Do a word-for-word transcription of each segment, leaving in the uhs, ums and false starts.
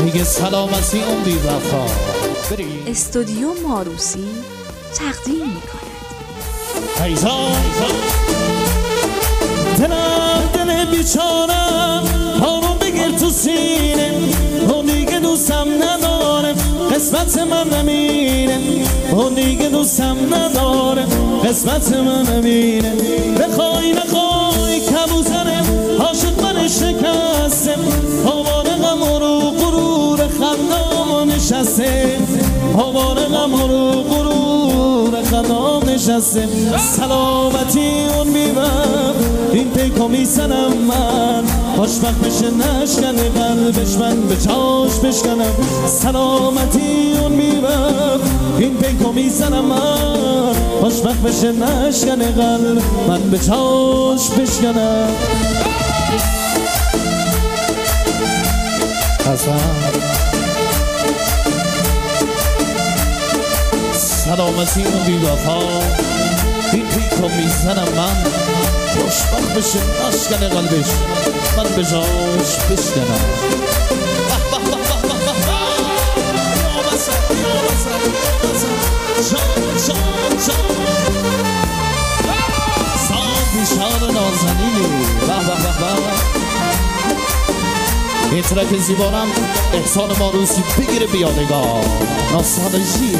میگه سلامتی اون بی وفا. استودیو ماروسی تقدیم میکند ایزان دلم دل بیچارم هارون بگیر تو سینه اون دیگه دوستم نداره قسمت من نمینه اون دیگه دوستم نداره قسمت من نمینه بخوای نخوای کبوتره عاشق من شکسته آوار غم رو غرور خندام نشسته آوار غم رو غرور خندام نشسته سلامتی اون بیمم این پیکو میزنم من خوشبخت بشه نشکنه قلبش من به چاش بشکنم سلامتی اون بیمم این پیکو میزنم من خوشبخت بشه نشکنه قلب من به چاش بشکنم سلامتی اون بی وفا این پیکو میزنم من خوشبخت بشه نشکنه قلبش من به جاش بشکنم سال بیشار نازنینی این ترک زیبارم احسان ماروسی بگیره بیادگاه ناستالژیه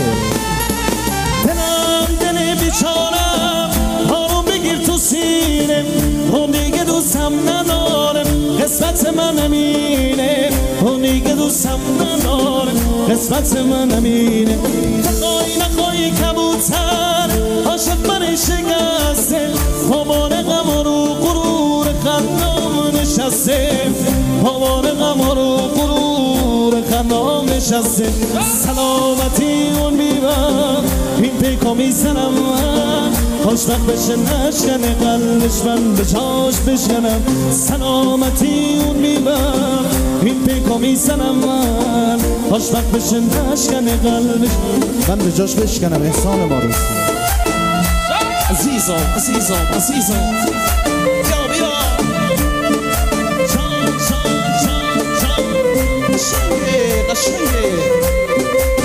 دلم دل بیچارم هارون بگیر تو سینه اون دیگه دوستم نداره قسمت من نمینه اون دیگه دوستم نداره قسمت من نمینه نخوای نخوای کبوتر عاشق من شکسته آوار غم رو غرور خندام نشسته آوار غم رو غرور خندام نشسته سلامتی اون بیمم این پیکو میزنم من خوشبخت بشه نشکنه قلبش من به چاش بشکنم سلامتی اون بیمم این پیکو میزنم من خوشبخت بشه نشکنه قلبش من به جاش بشکنم احسان ماروسی عزیزم عزیزم عزیزم بیا بیا جان جان جان جان قشنگه قشنگه